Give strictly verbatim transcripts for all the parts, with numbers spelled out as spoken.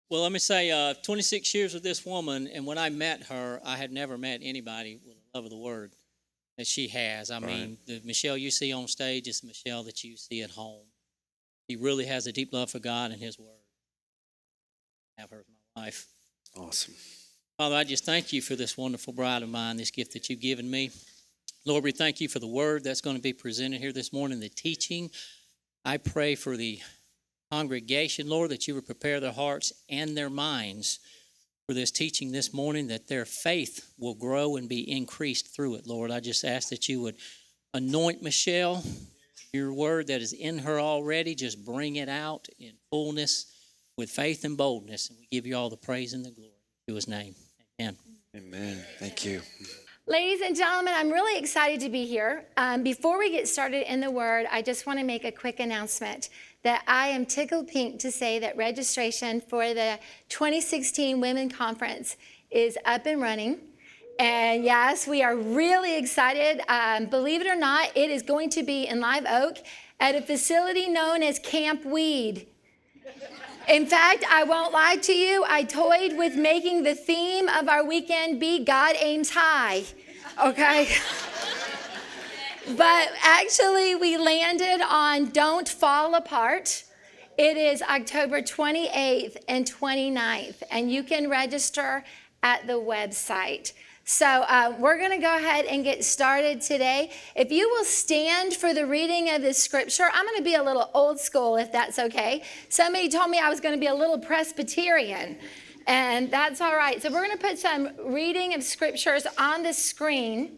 Well, let me say, uh, twenty-six years with this woman, and when I met her, I had never met anybody with the love of the Word that she has. I Right. mean, the Michelle you see on stage is the Michelle that you see at home. She really has a deep love for God and His Word. Have her as my wife. Awesome. Father, I just thank you for this wonderful bride of mine, this gift that you've given me. Lord, we thank you for the Word that's going to be presented here this morning, the teaching. I pray for the congregation, Lord, that you would prepare their hearts and their minds for this teaching this morning, that their faith will grow and be increased through it, Lord. I just ask that you would anoint Michelle, your word that is in her already, just bring it out in fullness with faith and boldness. And we give you all the praise and the glory. In His name, amen. Amen. Thank you. Ladies and gentlemen, I'm really excited to be here. Um, before we get started in the Word, I just want to make a quick announcement that I am tickled pink to say that registration for the twenty sixteen Women Conference is up and running. And yes, we are really excited. Um, believe it or not, it is going to be in Live Oak at a facility known as Camp Weed. In fact, I won't lie to you, I toyed with making the theme of our weekend be God Aims High, okay? But actually, we landed on Don't Fall Apart. It is October twenty-eighth and twenty-ninth, and you can register at the website. So uh, we're going to go ahead and get started today. If you will stand for the reading of the scripture, I'm going to be a little old school, if that's okay. Somebody told me I was going to be a little Presbyterian, and that's all right. So we're going to put some reading of scriptures on the screen.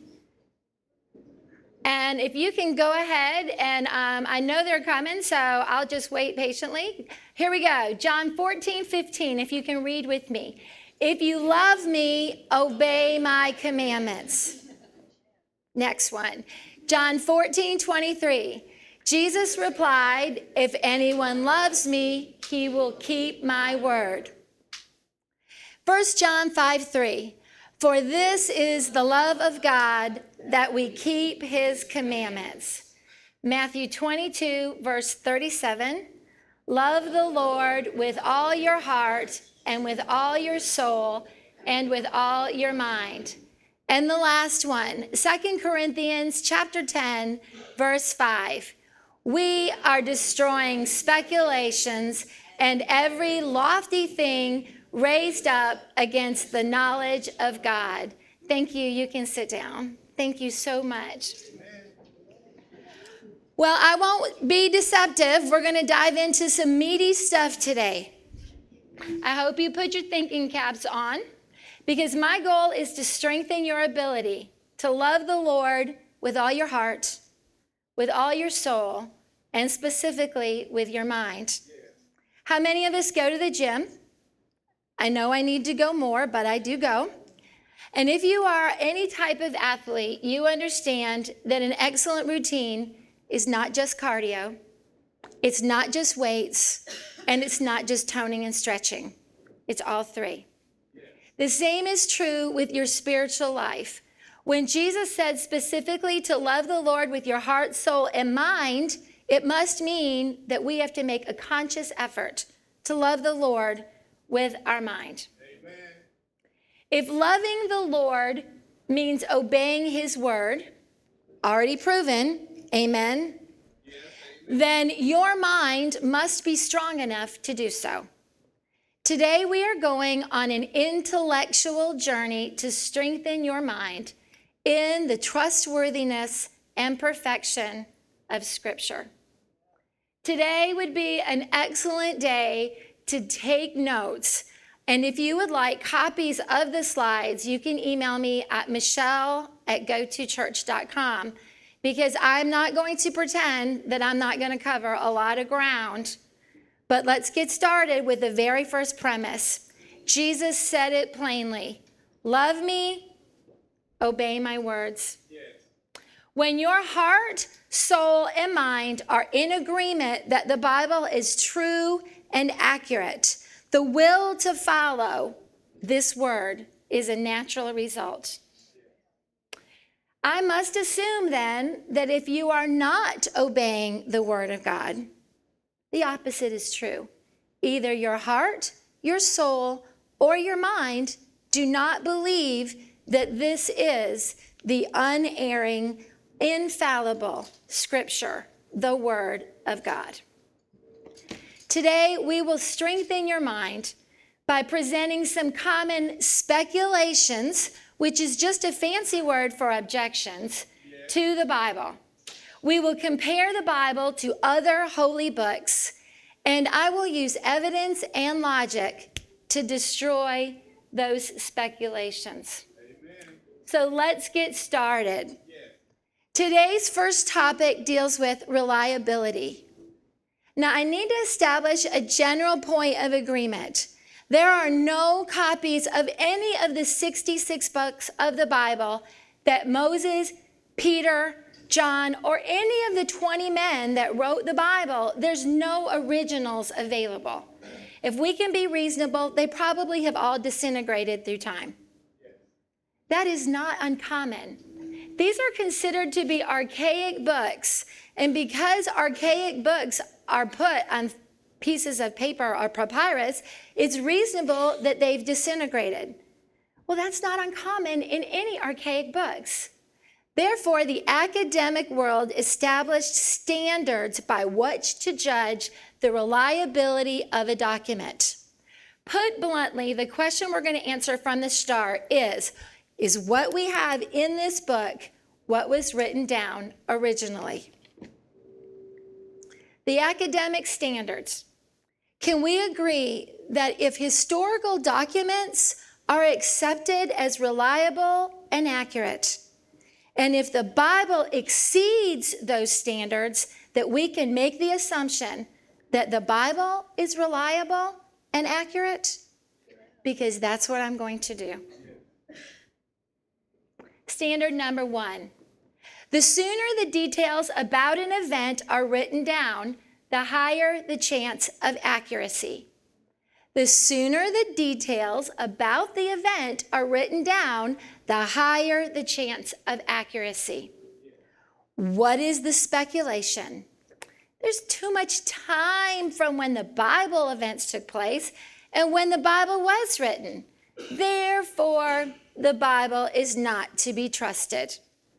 And if you can go ahead, and um, I know they're coming, so I'll just wait patiently. Here we go. John fourteen fifteen, if you can read with me. If you love me, obey my commandments. Next one. John fourteen twenty-three. Jesus replied, if anyone loves me, he will keep my word. First John five three. For this is the love of God, that we keep his commandments. Matthew twenty-two, verse thirty-seven. Love the Lord with all your heart and with all your soul and with all your mind. And the last one, Second Corinthians chapter ten, verse five. We are destroying speculations and every lofty thing raised up against the knowledge of God. Thank you. You can sit down. Thank you so much. Well, I won't be deceptive. We're going to dive into some meaty stuff today. I hope you put your thinking caps on, because my goal is to strengthen your ability to love the Lord with all your heart, with all your soul, and specifically with your mind. How many of us go to the gym? I know I need to go more, but I do go. And if you are any type of athlete, you understand that an excellent routine is not just cardio, it's not just weights, and it's not just toning and stretching. It's all three. The same is true with your spiritual life. When Jesus said specifically to love the Lord with your heart, soul, and mind, it must mean that we have to make a conscious effort to love the Lord with our mind. Amen. If loving the Lord means obeying his word, already proven, amen, yes, amen, then your mind must be strong enough to do so. Today we are going on an intellectual journey to strengthen your mind in the trustworthiness and perfection of Scripture. Today would be an excellent day to take notes. And if you would like copies of the slides, you can email me at michelle at go to church dot com, because I'm not going to pretend that I'm not going to cover a lot of ground. But let's get started with the very first premise. Jesus said it plainly. Love me, obey my words. Yes. When your heart, soul, and mind are in agreement that the Bible is true and accurate, the will to follow this word is a natural result. I must assume then that if you are not obeying the word of God, the opposite is true. Either your heart, your soul, or your mind do not believe that this is the unerring, infallible Scripture, the Word of God. Today, we will strengthen your mind by presenting some common speculations, which is just a fancy word for objections, to the Bible. We will compare the Bible to other holy books, and I will use evidence and logic to destroy those speculations. Amen. So let's get started. Yeah. Today's first topic deals with reliability. Now, I need to establish a general point of agreement. There are no copies of any of the sixty-six books of the Bible that Moses, Peter, John, or any of the twenty men that wrote the Bible, there's no originals available. If we can be reasonable, they probably have all disintegrated through time. That is not uncommon. These are considered to be archaic books, and because archaic books are put on pieces of paper or papyrus, it's reasonable that they've disintegrated. Well, that's not uncommon in any archaic books. Therefore, the academic world established standards by which to judge the reliability of a document. Put bluntly, the question we're going to answer from the start is, is what we have in this book what was written down originally? The academic standards. Can we agree that if historical documents are accepted as reliable and accurate, and if the Bible exceeds those standards, that we can make the assumption that the Bible is reliable and accurate? Because that's what I'm going to do. Standard number one. The sooner the details about an event are written down, the higher the chance of accuracy. The sooner the details about the event are written down, the higher the chance of accuracy. What is the speculation? There's too much time from when the Bible events took place and when the Bible was written. Therefore, the Bible is not to be trusted.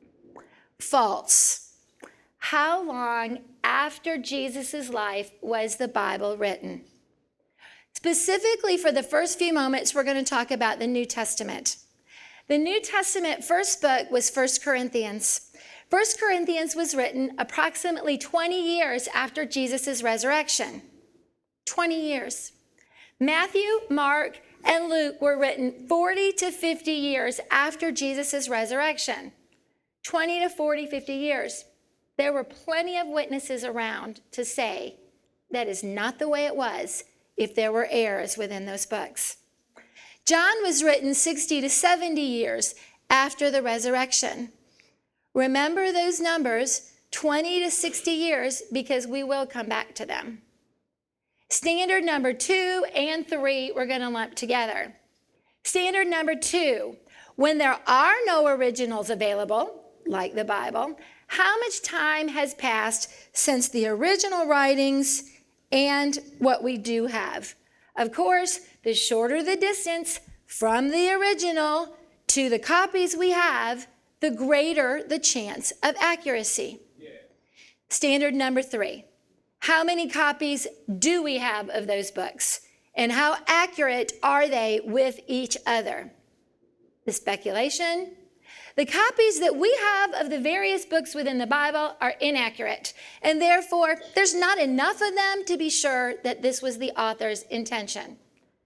False. How long after Jesus' life was the Bible written? Specifically, for the first few moments, we're going to talk about the New Testament. The New Testament first book was First Corinthians. First Corinthians was written approximately twenty years after Jesus' resurrection. twenty years. Matthew, Mark, and Luke were written forty to fifty years after Jesus' resurrection. twenty to forty, fifty years. There were plenty of witnesses around to say that is not the way it was if there were errors within those books. John was written sixty to seventy years after the resurrection. Remember those numbers, twenty to sixty years, because we will come back to them. Standard number two and three, we're going to lump together. Standard number two, when there are no originals available, like the Bible, how much time has passed since the original writings and what we do have? Of course, the shorter the distance from the original to the copies we have, the greater the chance of accuracy. Yeah. Standard number three, how many copies do we have of those books? And how accurate are they with each other? The speculation. The copies that we have of the various books within the Bible are inaccurate, and therefore there's not enough of them to be sure that this was the author's intention.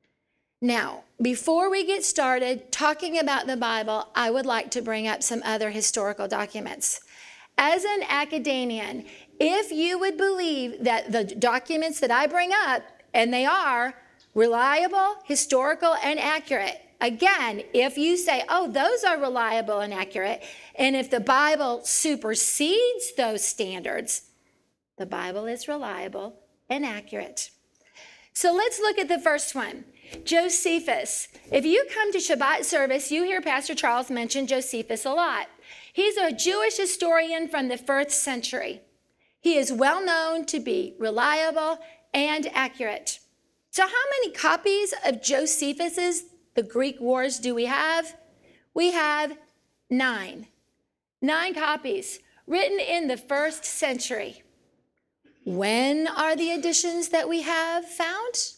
Now, before we get started talking about the Bible, I would like to bring up some other historical documents. As an academician, if you would believe that the documents that I bring up, and they are reliable, historical, and accurate, again, if you say, oh, those are reliable and accurate, and if the Bible supersedes those standards, the Bible is reliable and accurate. So let's look at the first one, Josephus. If you come to Shabbat service, you hear Pastor Charles mention Josephus a lot. He's a Jewish historian from the first century. He is well known to be reliable and accurate. So how many copies of Josephus's The Greek Wars do we have? We have nine. Nine copies written in the first century. When are the editions that we have found?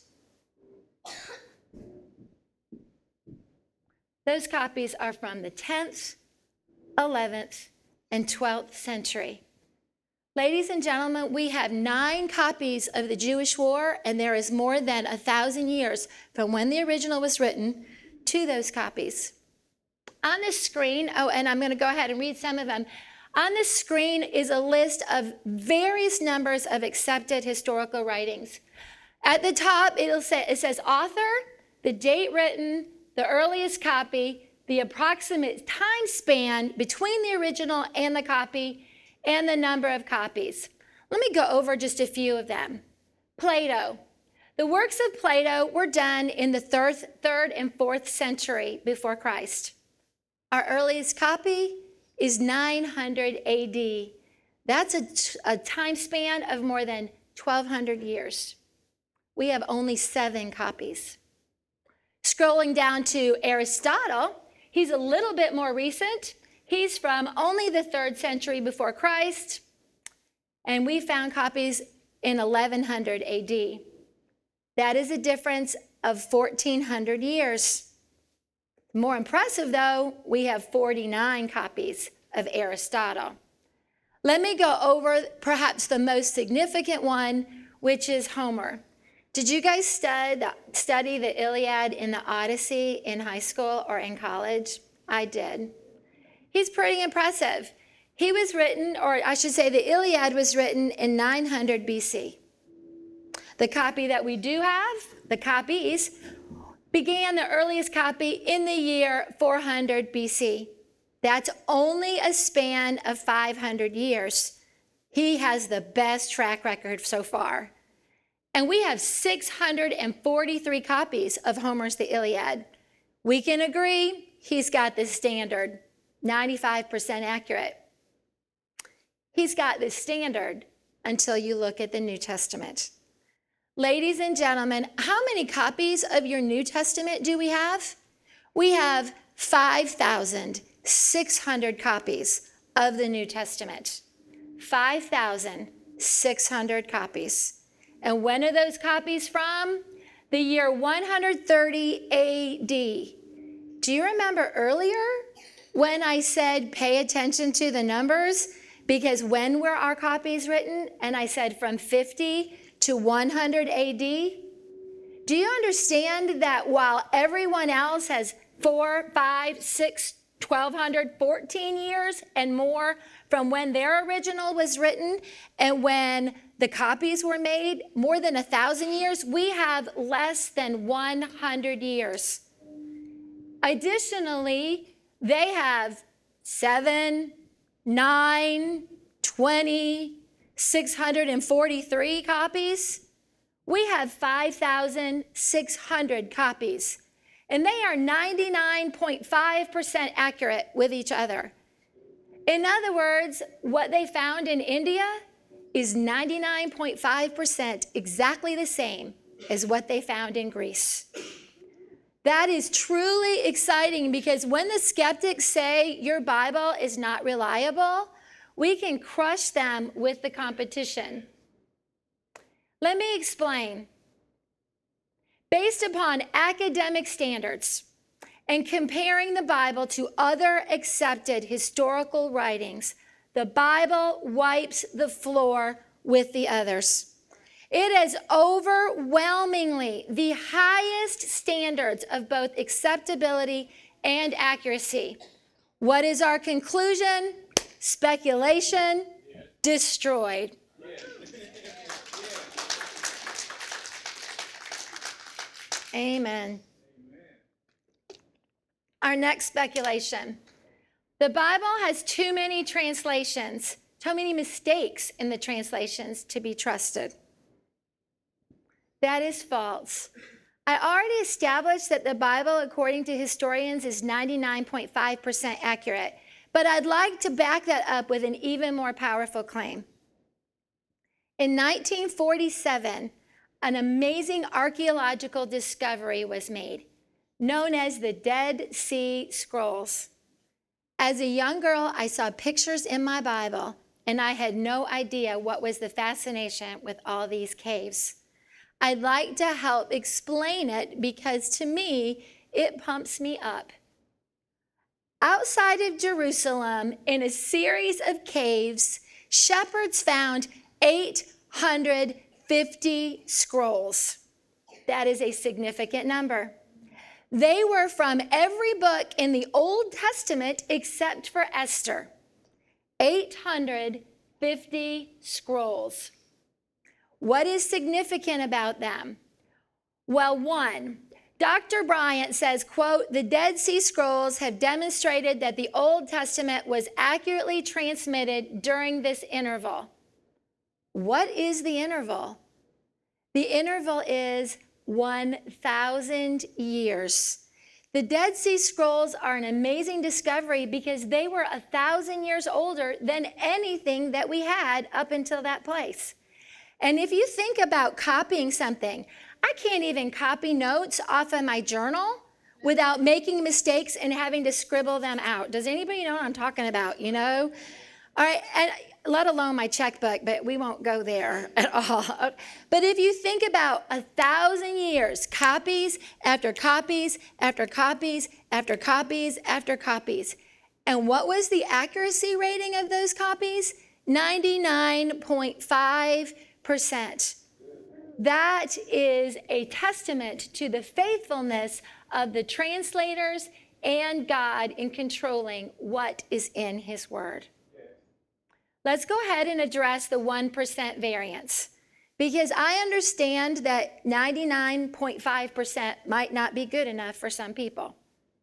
Those copies are from the tenth, eleventh, and twelfth century. Ladies and gentlemen, we have nine copies of the Jewish War, and there is more than a thousand years from when the original was written to those copies. On the screen, oh, and I'm going to go ahead and read some of them. On the screen is a list of various numbers of accepted historical writings. At the top, it'll say, it says author, the date written, the earliest copy, the approximate time span between the original and the copy, and the number of copies. Let me go over just a few of them. Plato. The works of Plato were done in the third, third and fourth century before Christ. Our earliest copy is nine hundred A D. That's a, a time span of more than twelve hundred years. We have only seven copies. Scrolling down to Aristotle, he's a little bit more recent. He's from only the third century before Christ, and we found copies in eleven hundred A D. That is a difference of fourteen hundred years. More impressive, though, we have forty-nine copies of Aristotle. Let me go over perhaps the most significant one, which is Homer. Did you guys stud, study the Iliad and the Odyssey in high school or in college? I did. He's pretty impressive. He was written, or I should say the Iliad was written in nine hundred B C. The copy that we do have, the copies, began the earliest copy in the year four hundred B C. That's only a span of five hundred years. He has the best track record so far. And we have six hundred forty-three copies of Homer's The Iliad. We can agree he's got the standard, ninety-five percent accurate. He's got the standard until you look at the New Testament. Ladies and gentlemen, how many copies of your New Testament do we have? We have five thousand six hundred copies of the New Testament. five thousand six hundred copies. And when are those copies from? The year one hundred thirty A D. Do you remember earlier when I said pay attention to the numbers? Because when were our copies written? And I said from fifty to one hundred A D. Do you understand that while everyone else has four, five, six, twelve hundred, fourteen years and more from when their original was written and when the copies were made, more than a thousand years, we have less than one hundred years. Additionally, they have seven, nine, twenty, six hundred forty-three copies. We have five thousand six hundred copies, and they are ninety-nine point five percent accurate with each other. In other words, what they found in India is ninety-nine point five percent exactly the same as what they found in Greece. That is truly exciting because when the skeptics say your Bible is not reliable, we can crush them with the competition. Let me explain. Based upon academic standards and comparing the Bible to other accepted historical writings, the Bible wipes the floor with the others. It is overwhelmingly the highest standards of both acceptability and accuracy. What is our conclusion? Speculation destroyed. Amen. Our next speculation. The Bible has too many translations, too many mistakes in the translations to be trusted. That is false. I already established that the Bible, according to historians, is ninety-nine point five percent accurate, but I'd like to back that up with an even more powerful claim. In nineteen forty-seven, an amazing archaeological discovery was made, known as the Dead Sea Scrolls. As a young girl, I saw pictures in my Bible, and I had no idea what was the fascination with all these caves. I'd like to help explain it because to me, it pumps me up. Outside of Jerusalem, in a series of caves, shepherds found eight hundred fifty scrolls. That is a significant number. They were from every book in the Old Testament except for Esther. eight hundred fifty scrolls. What is significant about them? Well, one, Doctor Bryant says, quote, the Dead Sea Scrolls have demonstrated that the Old Testament was accurately transmitted during this interval. What is the interval? The interval is one thousand years. The Dead Sea Scrolls are an amazing discovery because they were a thousand years older than anything that we had up until that place. And if you think about copying something, I can't even copy notes off of my journal without making mistakes and having to scribble them out. Does anybody know what I'm talking about, you know? All right, and let alone my checkbook, but we won't go there at all. But if you think about a thousand years, copies after copies after copies after copies after copies, and what was the accuracy rating of those copies? ninety-nine point five percent. That is a testament to the faithfulness of the translators and God in controlling what is in his word. Let's go ahead and address the one percent variance, because I understand that ninety-nine point five percent might not be good enough for some people.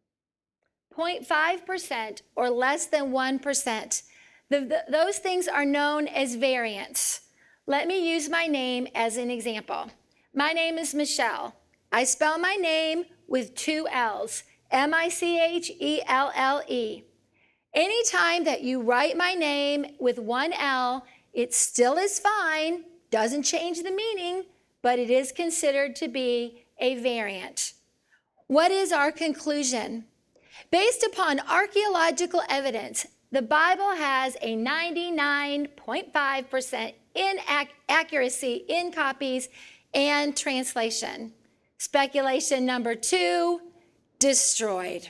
zero point five percent or less than one percent, the, the, those things are known as variance. Let me use my name as an example. My name is Michelle. I spell my name with two L's, M I C H E L L E. Anytime that you write my name with one L, it still is fine, doesn't change the meaning, but it is considered to be a variant. What is our conclusion? Based upon archaeological evidence, the Bible has a ninety-nine point five percent inaccuracy in copies and translation. Speculation number two, destroyed.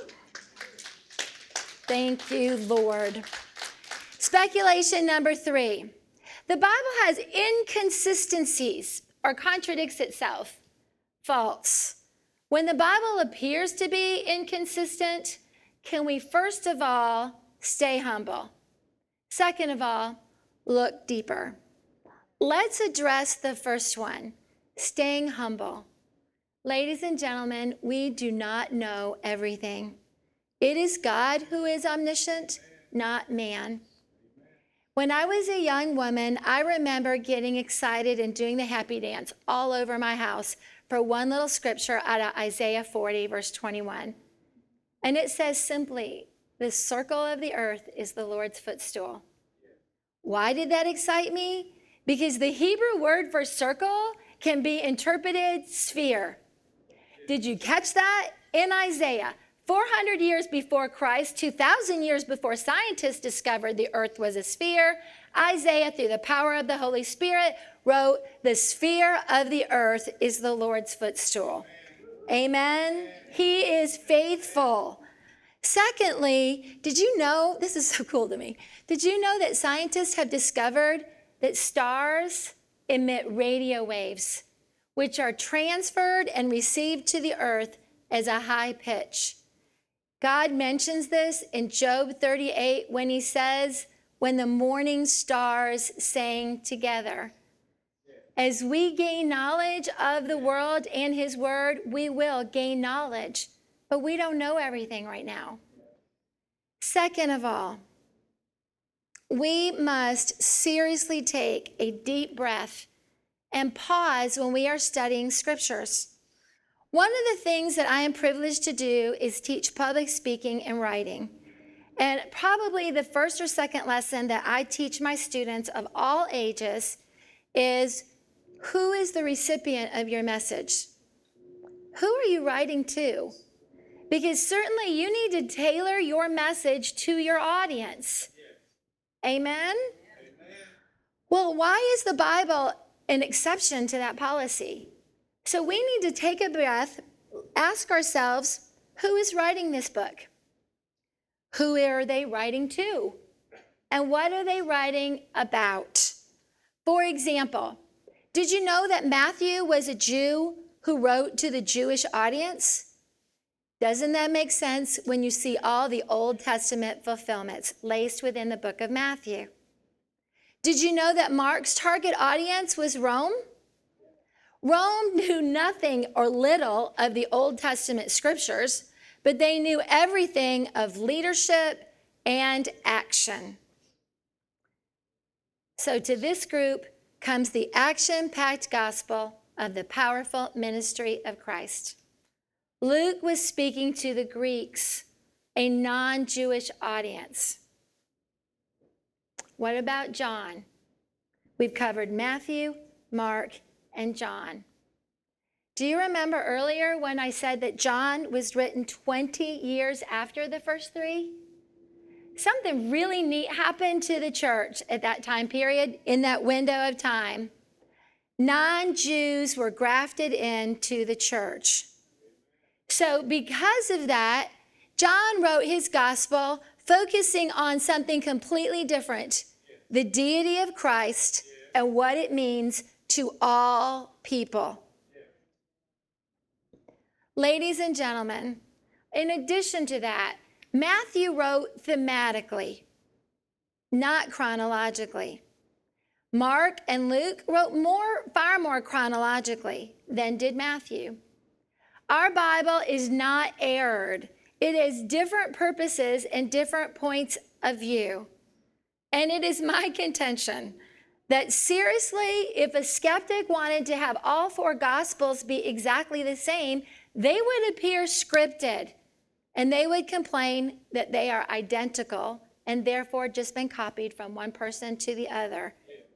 Thank you, Lord. Speculation number three, the Bible has inconsistencies or contradicts itself. False. When the Bible appears to be inconsistent, can we first of all stay humble? Second of all, look deeper. Let's address the first one, staying humble. Ladies and gentlemen, we do not know everything. It is God who is omniscient, not man. When I was a young woman, I remember getting excited and doing the happy dance all over my house for one little scripture out of Isaiah forty, verse twenty-one. And it says simply, the circle of the earth is the Lord's footstool. Why did that excite me? Because the Hebrew word for circle can be interpreted sphere. Did you catch that? In Isaiah, four hundred years before Christ, two thousand years before scientists discovered the earth was a sphere, Isaiah, through the power of the Holy Spirit, wrote, the sphere of the earth is the Lord's footstool. Amen? He is faithful. Secondly, did you know, this is so cool to me, did you know that scientists have discovered that stars emit radio waves, which are transferred and received to the earth as a high pitch? God mentions this in Job thirty-eight when he says, when the morning stars sang together. As we gain knowledge of the world and his word, we will gain knowledge, but we don't know everything right now. Second of all, we must seriously take a deep breath and pause when we are studying scriptures. One of the things that I am privileged to do is teach public speaking and writing. And probably the first or second lesson that I teach my students of all ages is, Who is the recipient of your message? Who are you writing to? Because certainly you need to tailor your message to your audience. Amen? Well, why is the Bible an exception to that policy? So we need to take a breath, ask ourselves, who is writing this book? Who are they writing to? And what are they writing about? For example, did you know that Matthew was a Jew who wrote to the Jewish audience? Doesn't that make sense when you see all the Old Testament fulfillments laced within the book of Matthew? Did you know that Mark's target audience was Rome? Rome knew nothing or little of the Old Testament scriptures, but they knew everything of leadership and action. So to this group comes the action-packed gospel of the powerful ministry of Christ. Luke was speaking to the Greeks, a non-Jewish audience. What about John? We've covered Matthew, Mark, and John. Do you remember earlier when I said that John was written twenty years after the first three? Something really neat happened to the church at that time period, in that window of time. Non-Jews were grafted into the church. So because of that, John wrote his gospel focusing on something completely different, the deity of Christ and what it means to all people. Ladies and gentlemen, in addition to that, Matthew wrote thematically, not chronologically. Mark and Luke wrote more, far more chronologically than did Matthew. Our Bible is not errored. It has different purposes and different points of view. And it is my contention that seriously, if a skeptic wanted to have all four Gospels be exactly the same, they would appear scripted, and they would complain that they are identical and therefore just been copied from one person to the other.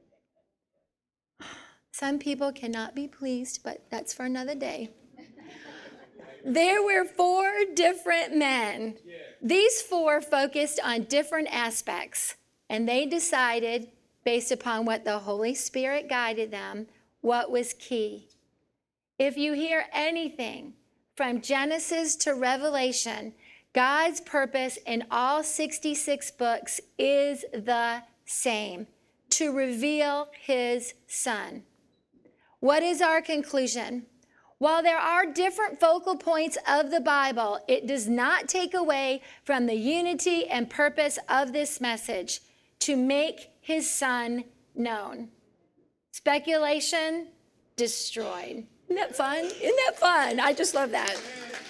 Some people cannot be pleased, but that's for another day. There were four different men. These four focused on different aspects, and they decided, based upon what the Holy Spirit guided them, what was key. If you hear anything from Genesis to Revelation, God's purpose in all sixty-six books is the same, to reveal his Son. What is our conclusion? While there are different focal points of the Bible, it does not take away from the unity and purpose of this message, to make his Son known. Speculation destroyed. Isn't that fun? Isn't that fun? I just love that.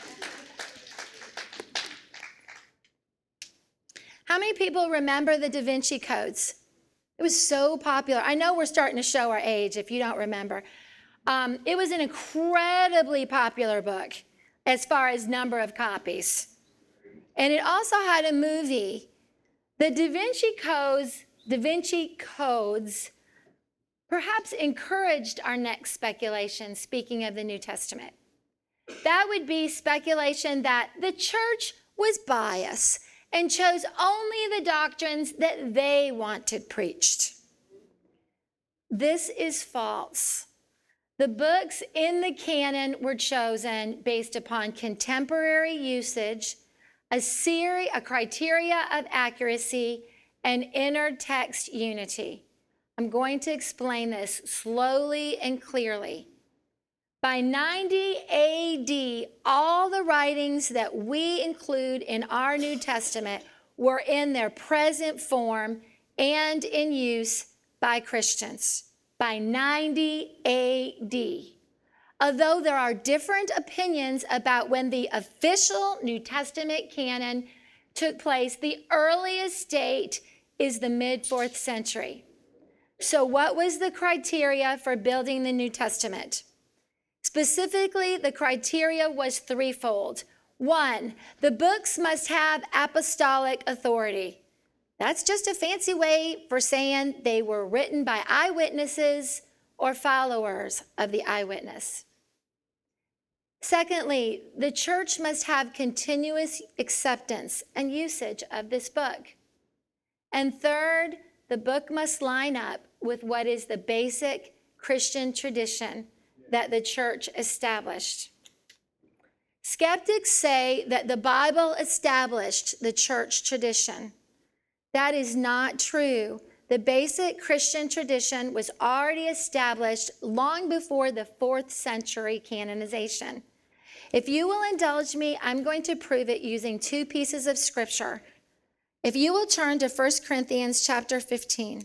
How many people remember the Da Vinci Codes? It was so popular. I know we're starting to show our age if you don't remember. Um, it was an incredibly popular book as far as number of copies. And it also had a movie. The Da Vinci Codes, Da Vinci Codes perhaps encouraged our next speculation, speaking of the New Testament. That would be speculation that the church was biased and chose only the doctrines that they wanted preached. This is false. The books in the canon were chosen based upon contemporary usage, a series, a criteria of accuracy, and inner text unity. I'm going to explain this slowly and clearly. By ninety A D, all the writings that we include in our New Testament were in their present form and in use by Christians. By ninety A D. Although there are different opinions about when the official New Testament canon took place, the earliest date is the mid-fourth century. So what was the criteria for building the New Testament? Specifically, the criteria was threefold. One, the books must have apostolic authority. That's just a fancy way for saying they were written by eyewitnesses or followers of the eyewitness. Secondly, the church must have continuous acceptance and usage of this book. And third, the book must line up with what is the basic Christian tradition that the church established. Skeptics say that the Bible established the church tradition. That is not true. The basic Christian tradition was already established long before the fourth century canonization. If you will indulge me, I'm going to prove it using two pieces of scripture. If you will turn to First Corinthians chapter fifteen.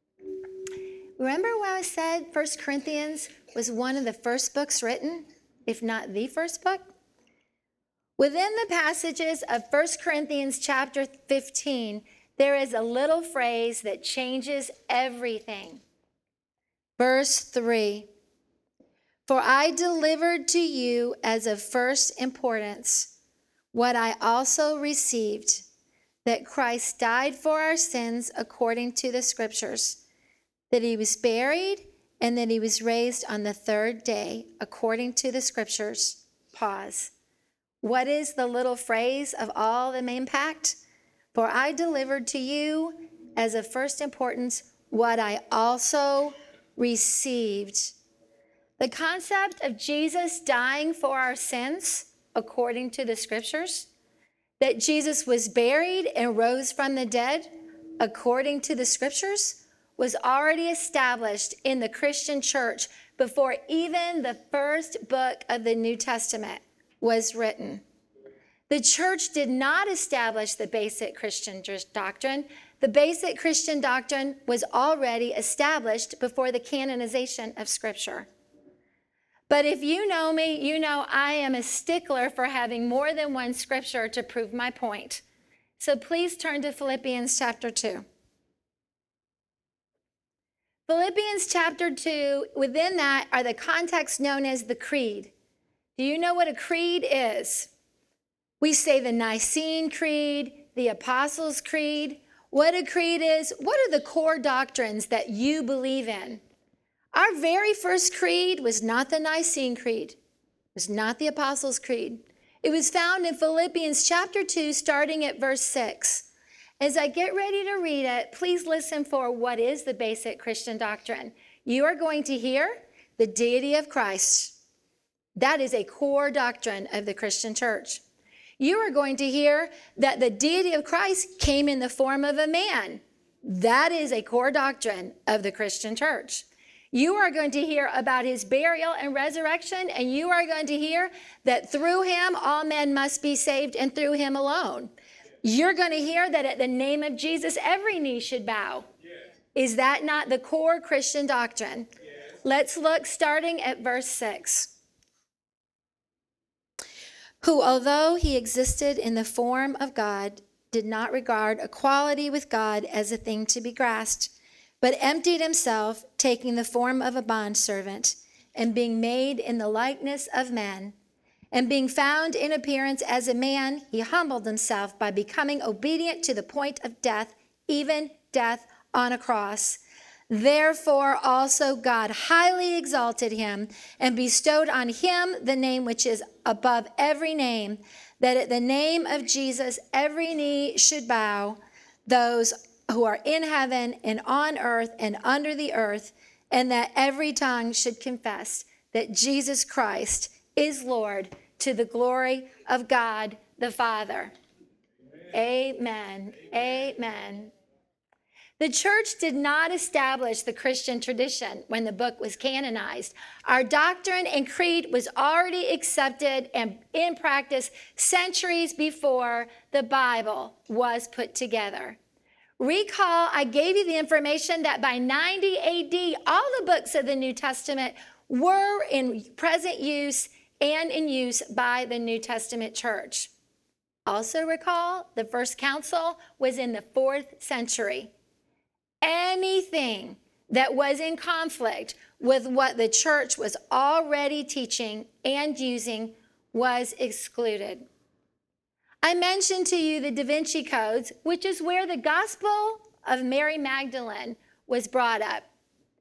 Remember when I said First Corinthians was one of the first books written, if not the first book? Within the passages of First Corinthians chapter fifteen, there is a little phrase that changes everything. Verse three, for I delivered to you as of first importance what I also received, that Christ died for our sins according to the scriptures, that he was buried, and that he was raised on the third day according to the scriptures. Pause. What is the little phrase of all the main pact? For I delivered to you as of first importance what I also received. The concept of Jesus dying for our sins, according to the scriptures, that Jesus was buried and rose from the dead, according to the scriptures, was already established in the Christian church before even the first book of the New Testament was written. The church did not establish the basic Christian doctrine. The basic Christian doctrine was already established before the canonization of Scripture. But if you know me, you know I am a stickler for having more than one scripture to prove my point. So please turn to Philippians chapter two. Philippians chapter two, within that are the contexts known as the creed. Do you know what a creed is? We say the Nicene Creed, the Apostles' Creed. What a creed is, what are the core doctrines that you believe in? Our very first creed was not the Nicene Creed. It was not the Apostles' Creed. It was found in Philippians chapter two, starting at verse six. As I get ready to read it, please listen for what is the basic Christian doctrine. You are going to hear the deity of Christ. That is a core doctrine of the Christian church. You are going to hear that the deity of Christ came in the form of a man. That is a core doctrine of the Christian church. You are going to hear about his burial and resurrection, and you are going to hear that through him all men must be saved, and through him alone. You're going to hear that at the name of Jesus, every knee should bow. Yes. Is that not the core Christian doctrine? Yes. Let's look starting at verse six. Who, although he existed in the form of God, did not regard equality with God as a thing to be grasped, but emptied himself, taking the form of a bondservant, and being made in the likeness of men, and being found in appearance as a man, he humbled himself by becoming obedient to the point of death, even death on a cross. Therefore also God highly exalted him and bestowed on him the name which is above every name, that at the name of Jesus every knee should bow, those who are in heaven and on earth and under the earth, and that every tongue should confess that Jesus Christ is Lord, to the glory of God the Father. Amen. Amen. Amen. The church did not establish the Christian tradition when the book was canonized. Our doctrine and creed was already accepted and in practice centuries before the Bible was put together. Recall, I gave you the information that by ninety A D, all the books of the New Testament were in present use and in use by the New Testament church. Also recall, the first council was in the fourth century. Anything that was in conflict with what the church was already teaching and using was excluded. I mentioned to you the Da Vinci Codes, which is where the Gospel of Mary Magdalene was brought up.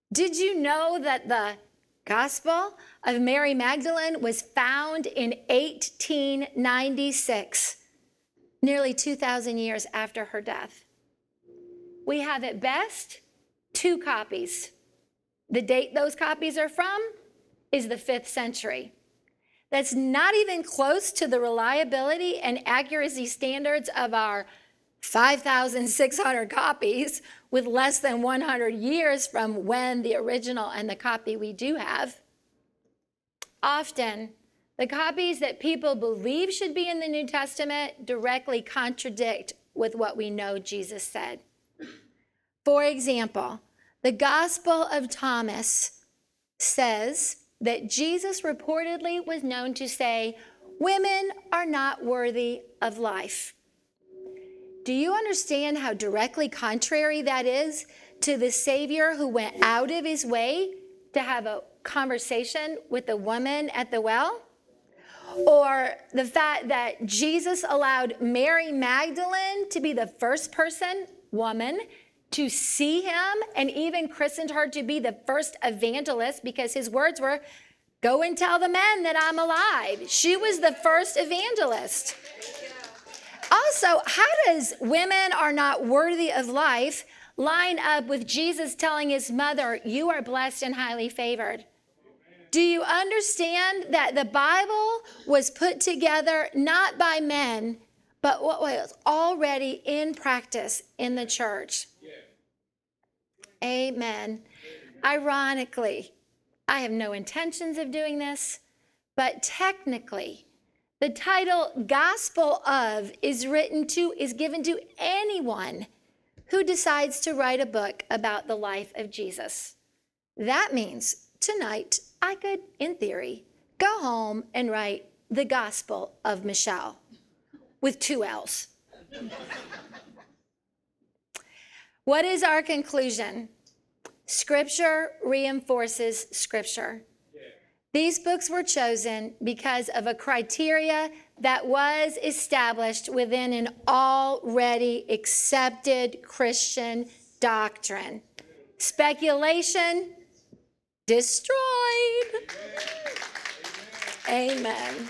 Did you know that the Gospel of Mary Magdalene was found in eighteen ninety-six, nearly two thousand years after her death? We have at best two copies. The date those copies are from is the fifth century. That's not even close to the reliability and accuracy standards of our five thousand six hundred copies with less than one hundred years from when the original and the copy we do have. Often, the copies that people believe should be in the New Testament directly contradict with what we know Jesus said. For example, the Gospel of Thomas says that Jesus reportedly was known to say, "Women are not worthy of life." Do you understand how directly contrary that is to the Savior who went out of his way to have a conversation with the woman at the well? Or the fact that Jesus allowed Mary Magdalene to be the first person, woman, to see him, and even christened her to be the first evangelist because his words were, "Go and tell the men that I'm alive." She was the first evangelist. Also, how does "women are not worthy of life" line up with Jesus telling his mother, "You are blessed and highly favored"? Do you understand that the Bible was put together not by men, but what was already in practice in the church? Amen. Ironically, I have no intentions of doing this, but technically, the title Gospel of is written to, is given to anyone who decides to write a book about the life of Jesus. That means tonight I could, in theory, go home and write the Gospel of Michelle with two L's. What is our conclusion? Scripture reinforces Scripture. These books were chosen because of a criteria that was established within an already accepted Christian doctrine. Speculation destroyed. Amen.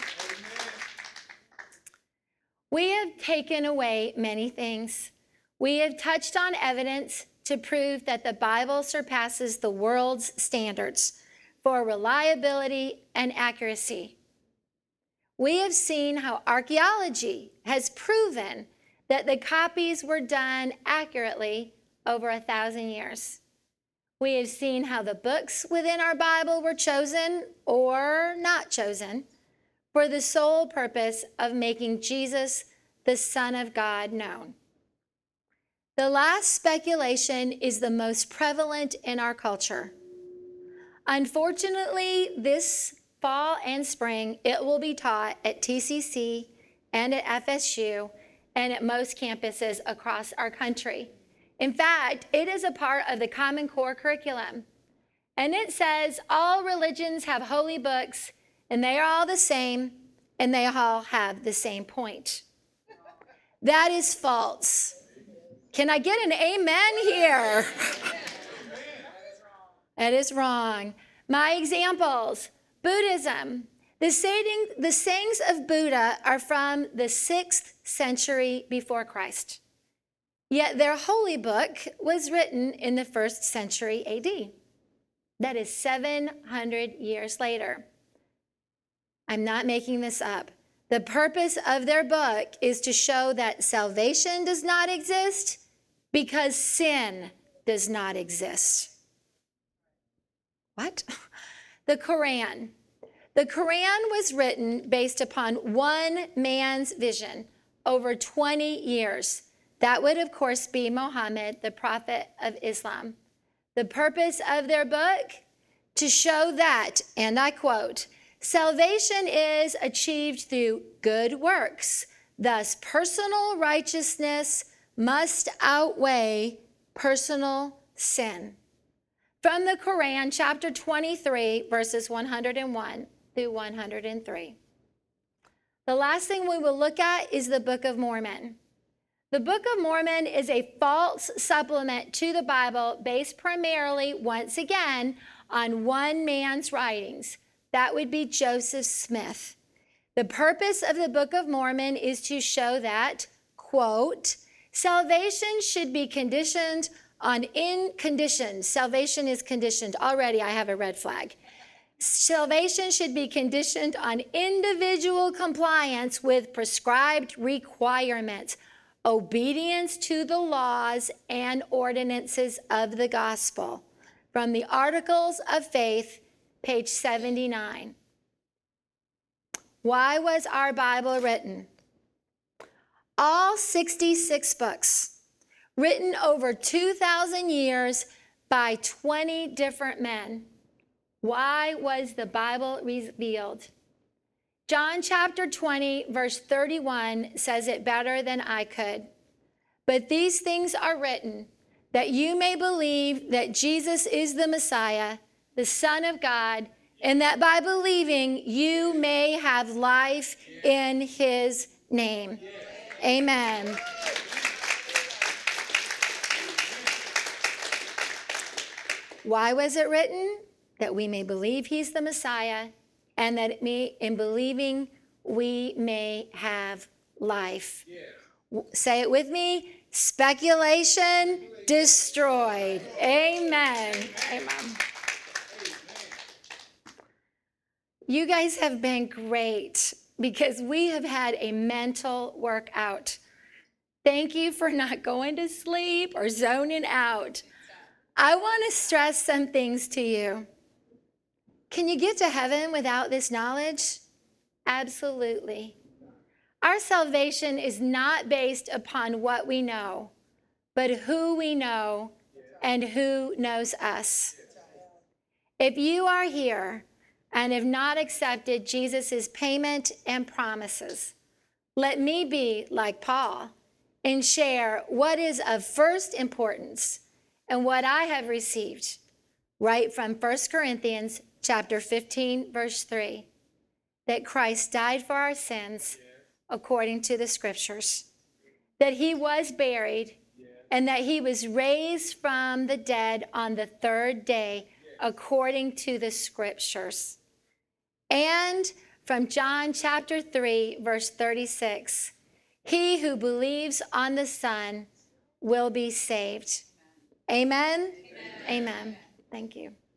We have taken away many things. We have touched on evidence to prove that the Bible surpasses the world's standards for reliability and accuracy. We have seen how archaeology has proven that the copies were done accurately over a thousand years. We have seen how the books within our Bible were chosen or not chosen for the sole purpose of making Jesus, the Son of God, known. The last speculation is the most prevalent in our culture. Unfortunately, this fall and spring, it will be taught at T C C and at F S U and at most campuses across our country. In fact, it is a part of the Common Core curriculum. And it says all religions have holy books, and they are all the same, and they all have the same point. That is false. Can I get an amen here? That is wrong. My examples: Buddhism. The, saying, the sayings of Buddha are from the sixth century before Christ. Yet their holy book was written in the first century A D. That is seven hundred years later. I'm not making this up. The purpose of their book is to show that salvation does not exist because sin does not exist. What? The Quran. The Quran was written based upon one man's vision over twenty years. That would, of course, be Muhammad, the prophet of Islam. The purpose of their book? To show that, and I quote, salvation is achieved through good works. Thus, personal righteousness must outweigh personal sin. From the Quran, chapter twenty-three, verses one hundred one through one hundred three. The last thing we will look at is the Book of Mormon. The Book of Mormon is a false supplement to the Bible based primarily, once again, on one man's writings. That would be Joseph Smith. The purpose of the Book of Mormon is to show that, quote, salvation should be conditioned on in conditions. Salvation is conditioned. Already I have a red flag. Salvation should be conditioned on individual compliance with prescribed requirements, obedience to the laws and ordinances of the gospel. From the Articles of Faith, page seventy-nine. Why was our Bible written? All sixty-six books, written over two thousand years by twenty different men. Why was the Bible revealed? John chapter twenty, verse thirty-one says it better than I could. But these things are written that you may believe that Jesus is the Messiah, the Son of God, and that by believing you may have life in his name. Amen. Why was it written? That we may believe he's the Messiah, and that it may, in believing we may have life. Yeah. Say it with me. Speculation destroyed. Amen. Amen. You guys have been great because we have had a mental workout. Thank you for not going to sleep or zoning out. I want to stress some things to you. Can you get to heaven without this knowledge? Absolutely. Our salvation is not based upon what we know, but who we know and who knows us. If you are here and have not accepted Jesus' payment and promises, let me be like Paul and share what is of first importance and what I have received right from First Corinthians chapter fifteen, verse three, that Christ died for our sins according to the scriptures, that he was buried, and that he was raised from the dead on the third day according to the scriptures. And from John chapter three, verse thirty-six, he who believes on the Son will be saved. Amen? Amen. Amen. Thank you.